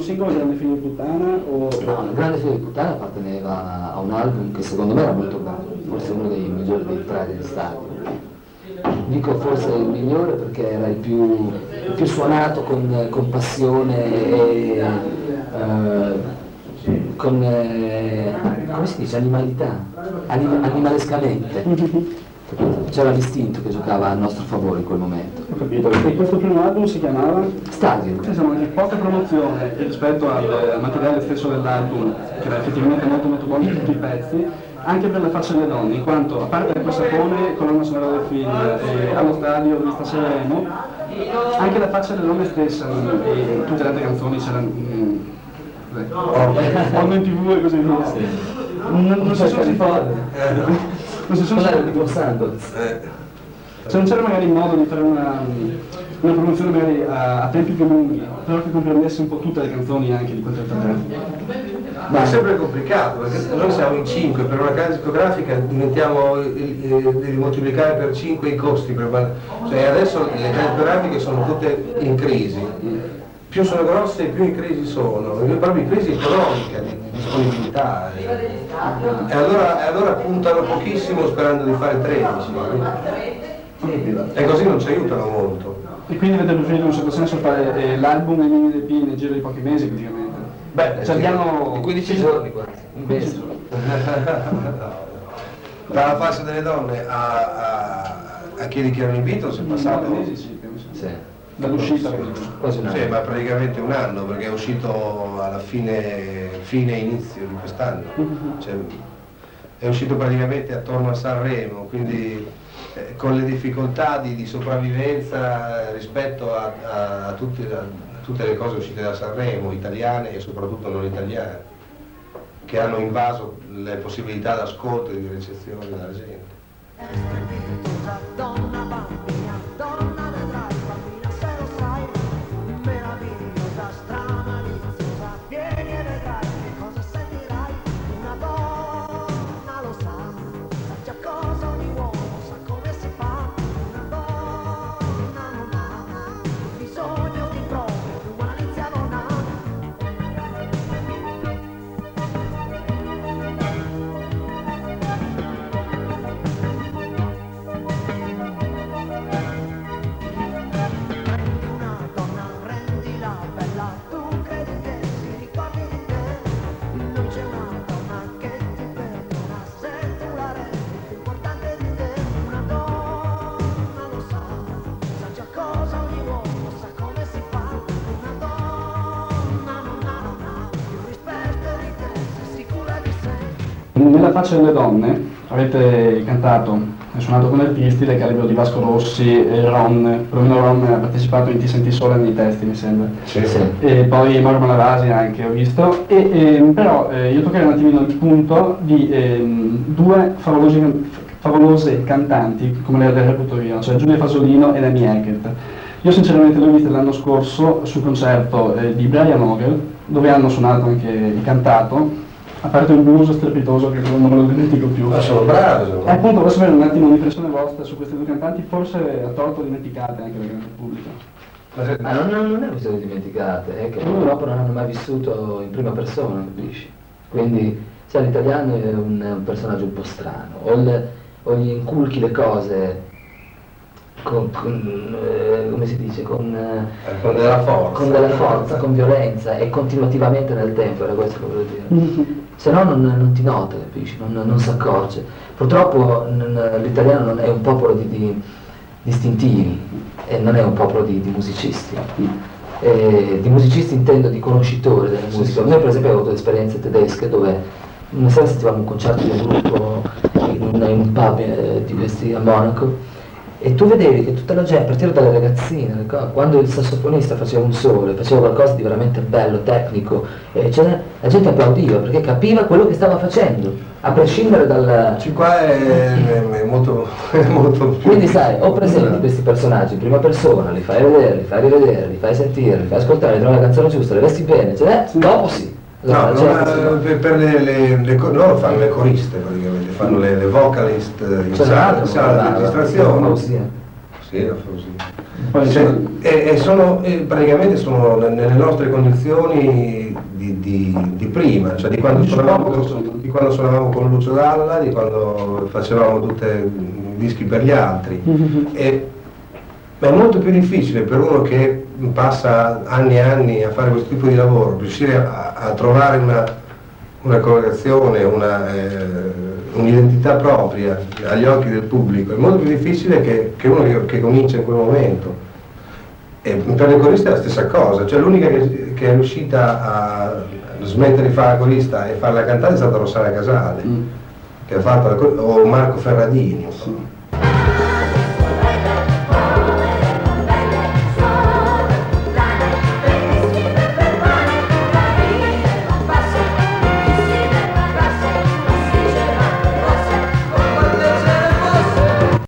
singolo, Grande Figlio di Puttana? No, il Grande Figlio di Puttana apparteneva a un album che secondo me era molto bello, forse uno dei migliori dei tre degli stadi. Dico forse il migliore perché era il più suonato con passione e con, come si dice, animalità, animalescamente. C'era l'istinto che giocava a nostro favore in quel momento. Ho capito. E questo primo album si chiamava? Stadio. Insomma, che poca promozione rispetto al materiale stesso dell'album, che era effettivamente molto molto buono in tutti i pezzi, anche per la faccia delle donne, in quanto a parte quel sapone, colonna sonora del film, allo stadio, vista Sanremo, anche la faccia delle donne stessa e tutte le altre canzoni c'erano in TV e così via. Non si sono se non c'era magari il modo di fare una promozione magari a tempi più lunghi, però che comprendesse un po' tutte le canzoni anche di quel tempo. Ma è sempre complicato, perché noi siamo in 5, per una casa discografica devi moltiplicare per 5 i costi, cioè adesso le case discografiche sono tutte in crisi, più sono grosse più in crisi sono, proprio in crisi economica, di disponibilità, e allora puntano pochissimo sperando di fare 13, e così non ci aiutano molto. E quindi avete preferito in un certo senso fare l'album e il mini EP nel giro di pochi mesi praticamente? Beh, cioè abbiamo 15 giorni quasi, in mese. Dalla faccia delle donne a Chiedi che erano in Beatles è passato 9 mesi, sì, penso. Sì. Dall'uscita quasi un anno. Sì, ma praticamente un anno, perché è uscito alla fine inizio di quest'anno, cioè, è uscito praticamente attorno a Sanremo, quindi con le difficoltà di sopravvivenza rispetto a tutte le cose uscite da Sanremo, italiane e soprattutto non italiane, che hanno invaso le possibilità d'ascolto e di ricezione della gente. Nella faccia delle donne avete cantato e suonato con artisti del calibro di Vasco Rossi e Ron, perlomeno Ron ha partecipato in Ti senti sola nei testi, mi sembra. Sì. E poi Mauro Malavasi anche ho visto, però io toccherei un attimino il punto di due favolose cantanti, come le reputo io, cioè Giulia Fasolino e Amy Hackett. Io sinceramente le ho viste l'anno scorso sul concerto di Brian Ogel, dove hanno suonato anche e cantato, a parte un blues strepitoso che non me lo dimentico più. Ma sono bravi. E appunto volevo sapere un attimo un'impressione vostra su questi due cantanti, forse a torto dimenticate anche dal grande pubblico. Ma non è questione di dimenticate, è che purtroppo non hanno mai vissuto in prima persona, capisci? Quindi, sai, l'italiano è un personaggio un po' strano, o gli inculchi le cose come si dice, con della forza, con violenza e continuativamente nel tempo, era questo che volevo dire. Se no non ti nota, capisci? Non si accorge. Purtroppo l'italiano non è un popolo di istintivi e non è un popolo di musicisti. Di musicisti intendo di conoscitori della musica. Noi per esempio abbiamo avuto esperienze tedesche dove una sera sentivamo un concerto di un gruppo in un pub di questi a Monaco, e tu vedevi che tutta la gente, a partire dalle ragazzine, quando il sassofonista faceva un solo, faceva qualcosa di veramente bello, tecnico, la gente applaudiva perché capiva quello che stava facendo, a prescindere dal... Qua è molto più... Quindi sai, o presenti questi personaggi in prima persona, li fai vedere, li fai rivedere, li fai sentire, li fai ascoltare, li trovi la canzone giusta, le vesti bene, dopo sì. No, loro fanno le coriste praticamente, fanno le vocalist in sala di registrazione. Sì, la Frusina. Praticamente sono nelle nostre condizioni di prima, cioè di quando suonavamo con Lucio Dalla, di quando facevamo tutti i dischi per gli altri. Ma è molto più difficile per uno che passa anni e anni a fare questo tipo di lavoro, riuscire a trovare una colorazione, un'identità propria agli occhi del pubblico. È molto più difficile che uno che comincia in quel momento. E per le coriste è la stessa cosa, cioè l'unica che è riuscita a smettere di fare la corista e farla cantare è stata Rossana Casale, che ha fatto o Marco Ferradini.